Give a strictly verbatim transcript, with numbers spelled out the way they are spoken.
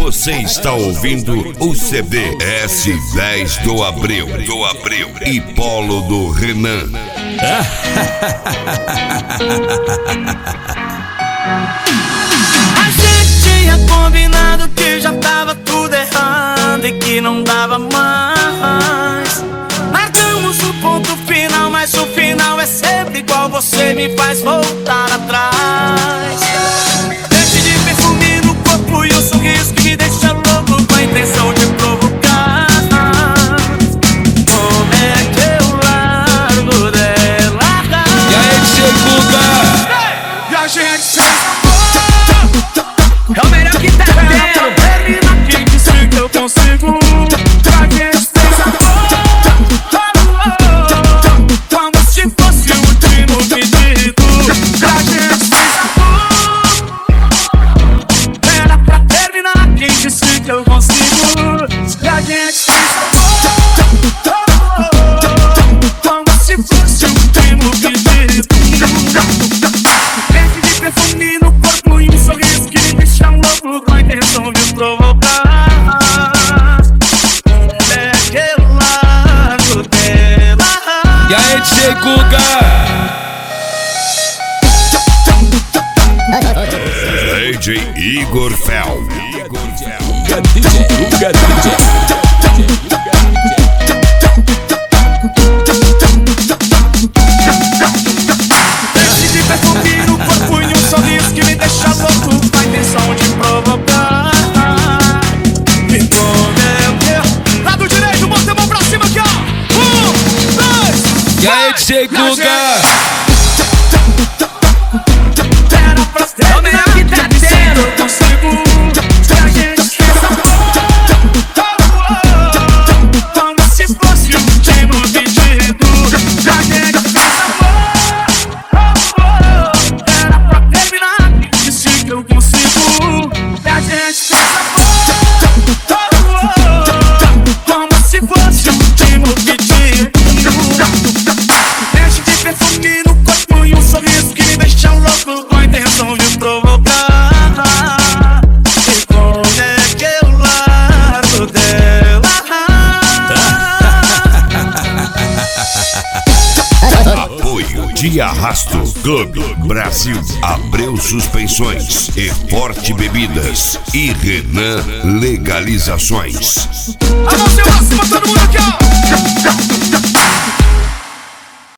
Você está ouvindo o C D S dez do Abreu, do Abreu e Polo do Renan. A gente tinha combinado que já tava tudo errado e que não dava mais. Marcamos o ponto final, mas o final é sempre igual. Você me faz voltar atrás. Deixe de perfume no corpo e o sorriso que me deixa louco com a intenção de provocar. Como é que eu largo dela? E aí, Seguga? E a gente se é o melhor que tá tendo. termina quem disse que eu consigo. Pra gente fez amor, como se fosse o último pedido. Pra gente fez amor, era pra terminar quem disse que eu consigo. E a gente fez amor, como se fosse o último pedido. Verde de perfume no corpo e um sorriso que me deixa louco com a intenção de provocar. É aquele lado dela. E aí, Seguga? D J Igor Fel. Uga D J, Uga D J. Verde de perfume no corpo e um sorriso que me deixa louco com a intenção de provocar. E como é que lado direito, bota a mão pra cima aqui, ó. Um, dois, E aí, Seguga? era pra ter. É o melhor que tá tendo. Eu consigo. E a gente fez amor, como se fosse o último pedido. E a gente fez amor, era pra terminar. Disse que eu consigo. E a gente fez amor, como se fosse o último pedido. Deixe de perfume no corpo e um sorriso que me deixa louco com a intenção de provocar. E como é que eu largo dela? Apoio de Arrasto Clube Brasil, Abreu Suspensões e Forte Bebidas e Renan Legalizações. A mão pra cima, todo mundo aqui, ó.